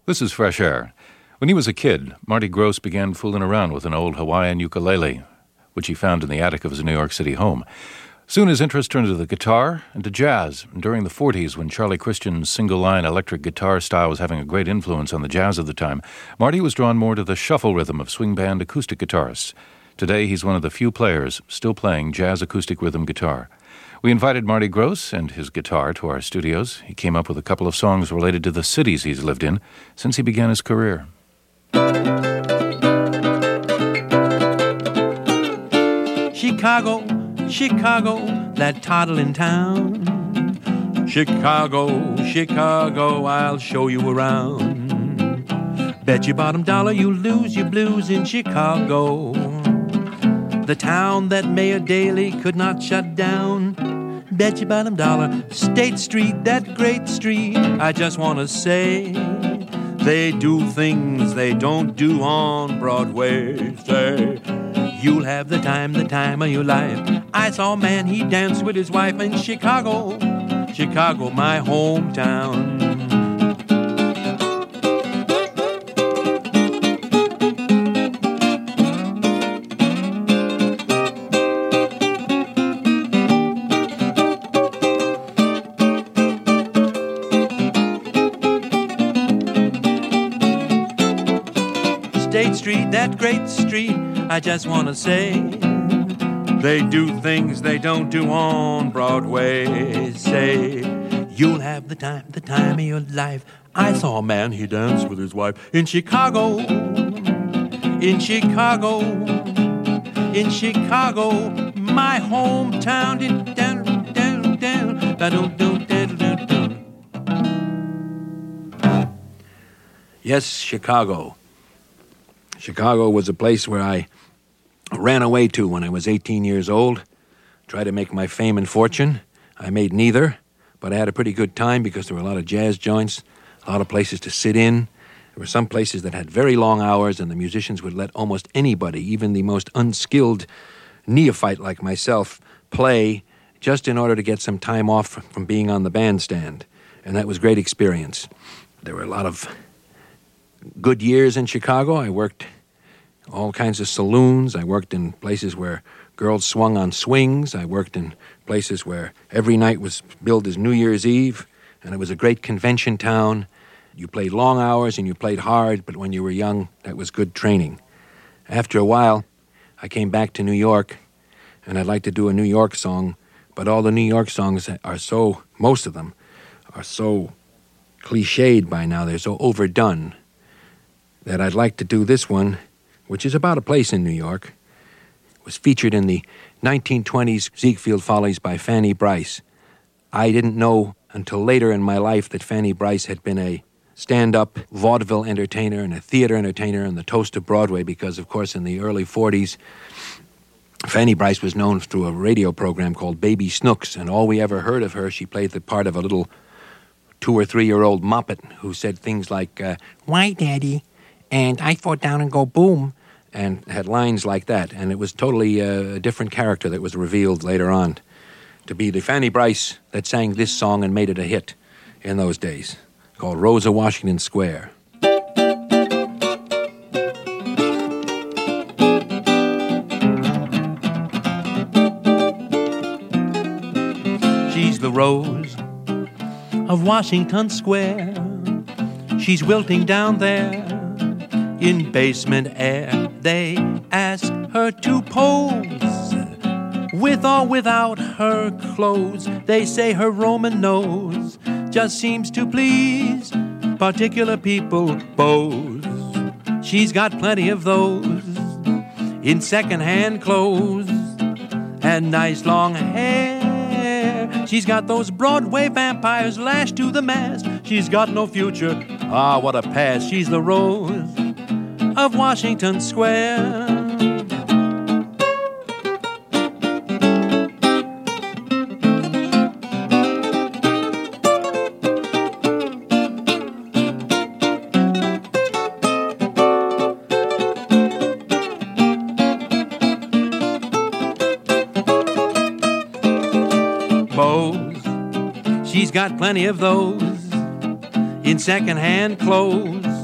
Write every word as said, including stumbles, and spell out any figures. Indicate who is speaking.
Speaker 1: This is Fresh Air. When he was a kid, Marty Gross began fooling around with an old Hawaiian ukulele, which he found in the attic of his New York City home. Soon his interest turned to the guitar and to jazz. And during the forties, when Charlie Christian's single-line electric guitar style was having a great influence on the jazz of the time, Marty was drawn more to the shuffle rhythm of swing band acoustic guitarists. Today, he's one of the few players still playing jazz acoustic rhythm guitar. We invited Marty Gross and his guitar to our studios. He came up with a couple of songs related to the cities he's lived in since he began his career.
Speaker 2: Chicago, Chicago, that toddling town. Chicago, Chicago, I'll show you around. Bet your bottom dollar you'll lose your blues in Chicago. The town that Mayor Daley could not shut down. Bet your bottom dollar, State Street, that great street. I just want to say, they do things they don't do on Broadway. Say, you'll have the time, the time of your life. I saw a man, he danced with his wife in Chicago. Chicago, my hometown. State Street, that great street, I just want to say, they do things they don't do on Broadway. Say, you'll have the time, the time of your life. I saw a man, he danced with his wife in Chicago, in Chicago, in Chicago, my hometown. Down, down, down, down, down, down, down. Yes, Chicago. Chicago was a place where I ran away to when I was eighteen years old, tried to make my fame and fortune. I made neither, but I had a pretty good time because there were a lot of jazz joints, a lot of places to sit in. There were some places that had very long hours, and the musicians would let almost anybody, even the most unskilled neophyte like myself, play just in order to get some time off from being on the bandstand. And that was a great experience. There were a lot of good years in Chicago. I worked all kinds of saloons. I worked in places where girls swung on swings. I worked in places where every night was billed as New Year's Eve, and it was a great convention town. You played long hours and you played hard, but when you were young, that was good training. After a while, I came back to New York, and I'd like to do a New York song, but all the New York songs are so, most of them, are so cliched by now, they're so overdone, that I'd like to do this one, which is about a place in New York. It was featured in the nineteen twenties Ziegfeld Follies by Fanny Brice. I didn't know until later in my life that Fanny Brice had been a stand-up vaudeville entertainer and a theater entertainer and the toast of Broadway because, of course, in the early forties, Fanny Brice was known through a radio program called Baby Snooks, and all we ever heard of her, she played the part of a little two- or three-year-old Muppet who said things like, uh, "Why, Daddy?" and "I fall down and go boom," and had lines like that. And it was totally uh, a different character that was revealed later on to be the Fanny Brice that sang this song and made it a hit in those days, called Rosa Washington Square. She's the rose of Washington Square. She's wilting down there in basement air. They ask her to pose with or without her clothes. They say her Roman nose just seems to please particular people. Bows, she's got plenty of those in second-hand clothes and nice long hair. She's got those Broadway vampires lashed to the mast. She's got no future, ah, what a past. She's the rose of Washington Square. Bows, she's got plenty of those in second-hand clothes